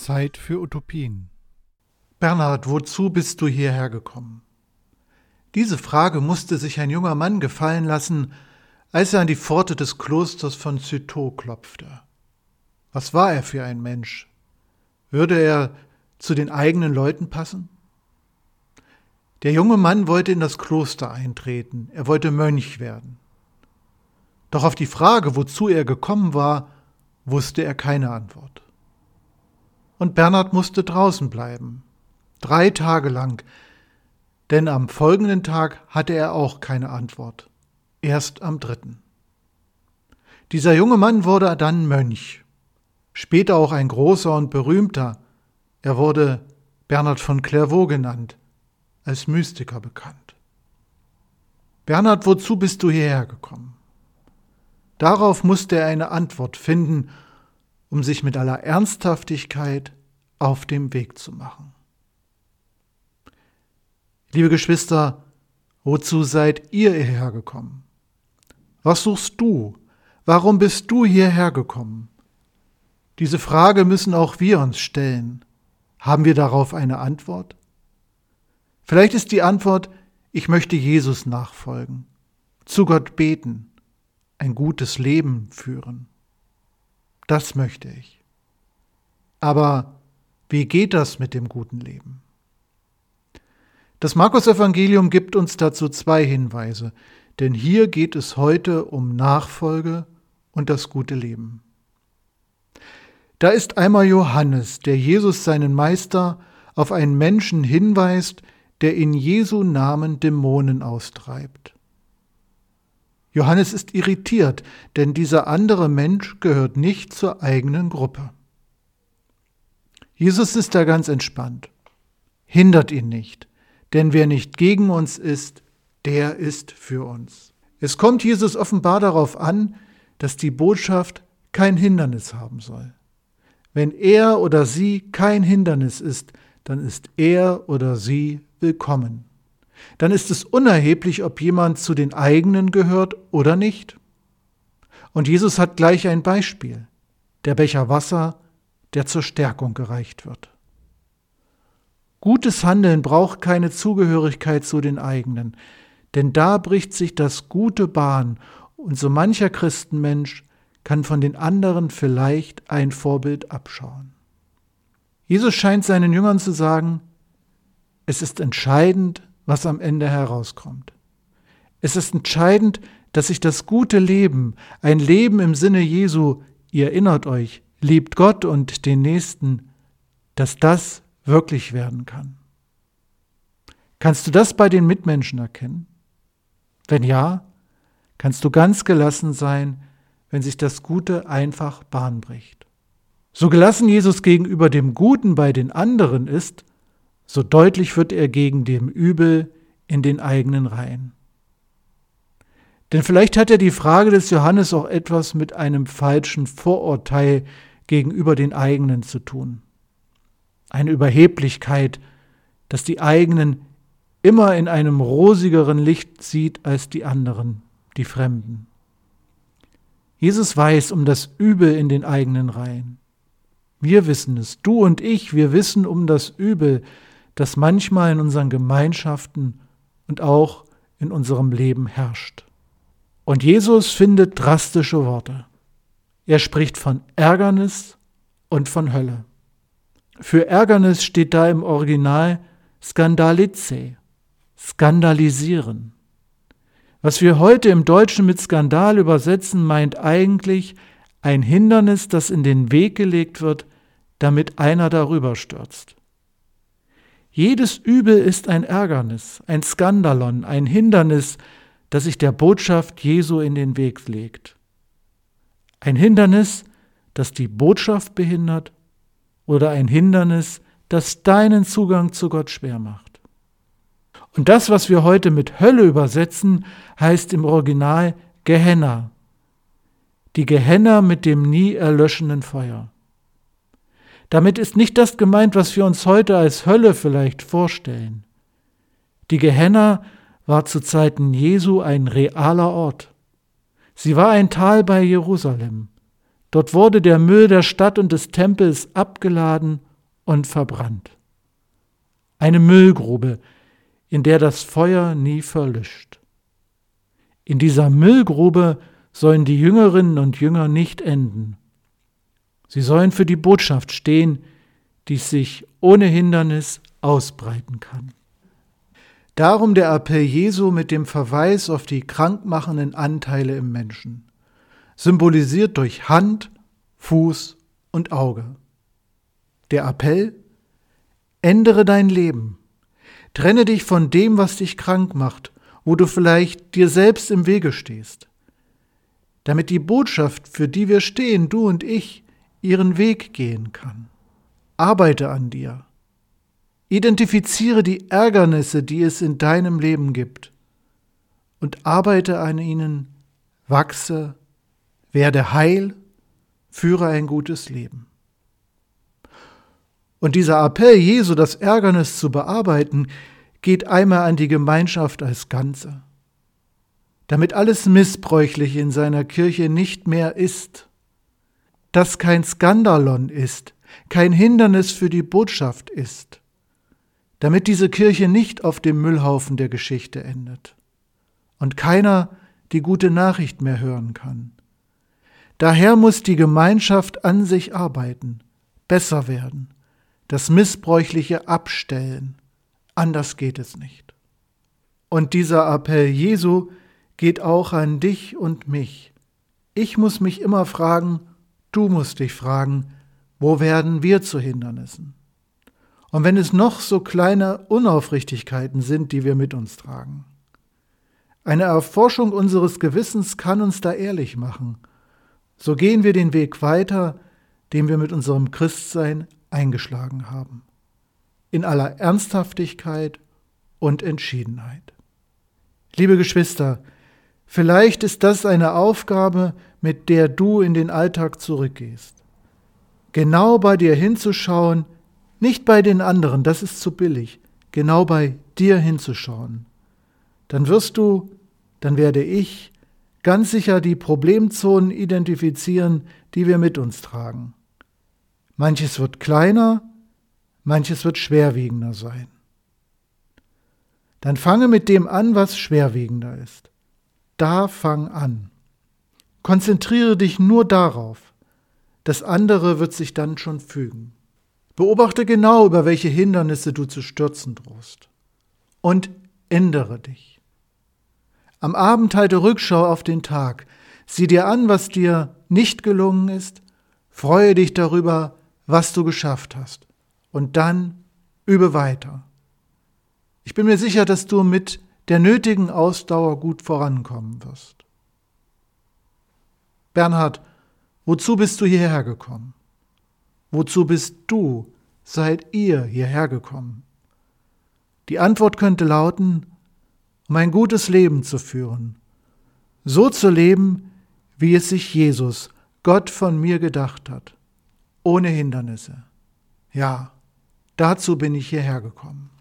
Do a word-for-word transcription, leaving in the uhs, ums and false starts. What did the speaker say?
Zeit für Utopien. Bernhard, wozu bist du hierher gekommen? Diese Frage musste sich ein junger Mann gefallen lassen, als er an die Pforte des Klosters von Cîteaux klopfte. Was war er für ein Mensch? Würde er zu den eigenen Leuten passen? Der junge Mann wollte in das Kloster eintreten, er wollte Mönch werden. Doch auf die Frage, wozu er gekommen war, wusste er keine Antwort. Und Bernhard musste draußen bleiben, drei Tage lang, denn am folgenden Tag hatte er auch keine Antwort, erst am dritten. Dieser junge Mann wurde dann Mönch, später auch ein großer und berühmter. Er wurde Bernhard von Clairvaux genannt, als Mystiker bekannt. Bernhard, wozu bist du hierher gekommen? Darauf musste er eine Antwort finden, um sich mit aller Ernsthaftigkeit auf den Weg zu machen. Liebe Geschwister, wozu seid ihr hierher gekommen? Was suchst du? Warum bist du hierher gekommen? Diese Frage müssen auch wir uns stellen. Haben wir darauf eine Antwort? Vielleicht ist die Antwort, ich möchte Jesus nachfolgen, zu Gott beten, ein gutes Leben führen. Das möchte ich. Aber wie geht das mit dem guten Leben? Das Markus-Evangelium gibt uns dazu zwei Hinweise, denn hier geht es heute um Nachfolge und das gute Leben. Da ist einmal Johannes, der Jesus, seinen Meister, auf einen Menschen hinweist, der in Jesu Namen Dämonen austreibt. Johannes ist irritiert, denn dieser andere Mensch gehört nicht zur eigenen Gruppe. Jesus ist da ganz entspannt. Hindert ihn nicht, denn wer nicht gegen uns ist, der ist für uns. Es kommt Jesus offenbar darauf an, dass die Botschaft kein Hindernis haben soll. Wenn er oder sie kein Hindernis ist, dann ist er oder sie willkommen. Dann ist es unerheblich, ob jemand zu den eigenen gehört oder nicht. Und Jesus hat gleich ein Beispiel: der Becher Wasser, der zur Stärkung gereicht wird. Gutes Handeln braucht keine Zugehörigkeit zu den eigenen, denn da bricht sich das Gute Bahn und so mancher Christenmensch kann von den anderen vielleicht ein Vorbild abschauen. Jesus scheint seinen Jüngern zu sagen, es ist entscheidend, was am Ende herauskommt. Es ist entscheidend, dass sich das gute Leben, ein Leben im Sinne Jesu, ihr erinnert euch, liebt Gott und den Nächsten, dass das wirklich werden kann. Kannst du das bei den Mitmenschen erkennen? Wenn ja, kannst du ganz gelassen sein, wenn sich das Gute einfach Bahn bricht. So gelassen Jesus gegenüber dem Guten bei den anderen ist, so deutlich wird er gegen dem Übel in den eigenen Reihen. Denn vielleicht hat ja die Frage des Johannes auch etwas mit einem falschen Vorurteil gegenüber den eigenen zu tun. Eine Überheblichkeit, dass die eigenen immer in einem rosigeren Licht sieht als die anderen, die Fremden. Jesus weiß um das Übel in den eigenen Reihen. Wir wissen es, du und ich, wir wissen um das Übel, das manchmal in unseren Gemeinschaften und auch in unserem Leben herrscht. Und Jesus findet drastische Worte. Er spricht von Ärgernis und von Hölle. Für Ärgernis steht da im Original skandalize, skandalisieren. Was wir heute im Deutschen mit Skandal übersetzen, meint eigentlich ein Hindernis, das in den Weg gelegt wird, damit einer darüber stürzt. Jedes Übel ist ein Ärgernis, ein Skandalon, ein Hindernis, das sich der Botschaft Jesu in den Weg legt. Ein Hindernis, das die Botschaft behindert, oder ein Hindernis, das deinen Zugang zu Gott schwer macht. Und das, was wir heute mit Hölle übersetzen, heißt im Original Gehenna. Die Gehenna mit dem nie erlöschenden Feuer. Damit ist nicht das gemeint, was wir uns heute als Hölle vielleicht vorstellen. Die Gehenna war zu Zeiten Jesu ein realer Ort. Sie war ein Tal bei Jerusalem. Dort wurde der Müll der Stadt und des Tempels abgeladen und verbrannt. Eine Müllgrube, in der das Feuer nie verlischt. In dieser Müllgrube sollen die Jüngerinnen und Jünger nicht enden. Sie sollen für die Botschaft stehen, die sich ohne Hindernis ausbreiten kann. Darum der Appell Jesu mit dem Verweis auf die krankmachenden Anteile im Menschen, symbolisiert durch Hand, Fuß und Auge. Der Appell: Ändere dein Leben, trenne dich von dem, was dich krank macht, wo du vielleicht dir selbst im Wege stehst, damit die Botschaft, für die wir stehen, du und ich, ihren Weg gehen kann. Arbeite an dir. Identifiziere die Ärgernisse, die es in deinem Leben gibt, und arbeite an ihnen, wachse, werde heil, führe ein gutes Leben. Und dieser Appell Jesu, das Ärgernis zu bearbeiten, geht einmal an die Gemeinschaft als Ganze, damit alles Missbräuchliche in seiner Kirche nicht mehr ist, dass kein Skandalon ist, kein Hindernis für die Botschaft ist, damit diese Kirche nicht auf dem Müllhaufen der Geschichte endet und keiner die gute Nachricht mehr hören kann. Daher muss die Gemeinschaft an sich arbeiten, besser werden, das Missbräuchliche abstellen. Anders geht es nicht. Und dieser Appell Jesu geht auch an dich und mich. Ich muss mich immer fragen, du musst dich fragen, wo werden wir zu Hindernissen? Und wenn es noch so kleine Unaufrichtigkeiten sind, die wir mit uns tragen. Eine Erforschung unseres Gewissens kann uns da ehrlich machen. So gehen wir den Weg weiter, den wir mit unserem Christsein eingeschlagen haben. In aller Ernsthaftigkeit und Entschiedenheit. Liebe Geschwister, vielleicht ist das eine Aufgabe, mit der du in den Alltag zurückgehst. Genau bei dir hinzuschauen, nicht bei den anderen, das ist zu billig, genau bei dir hinzuschauen. Dann wirst du, dann werde ich ganz sicher die Problemzonen identifizieren, die wir mit uns tragen. Manches wird kleiner, manches wird schwerwiegender sein. Dann fange mit dem an, was schwerwiegender ist. Da fang an. Konzentriere dich nur darauf. Das andere wird sich dann schon fügen. Beobachte genau, über welche Hindernisse du zu stürzen drohst. Und ändere dich. Am Abend halte Rückschau auf den Tag. Sieh dir an, was dir nicht gelungen ist. Freue dich darüber, was du geschafft hast. Und dann übe weiter. Ich bin mir sicher, dass du mit der nötigen Ausdauer gut vorankommen wirst. Bernhard, wozu bist du hierher gekommen? Wozu bist du, seid ihr hierher gekommen? Die Antwort könnte lauten, um ein gutes Leben zu führen. So zu leben, wie es sich Jesus, Gott von mir gedacht hat. Ohne Hindernisse. Ja, dazu bin ich hierher gekommen.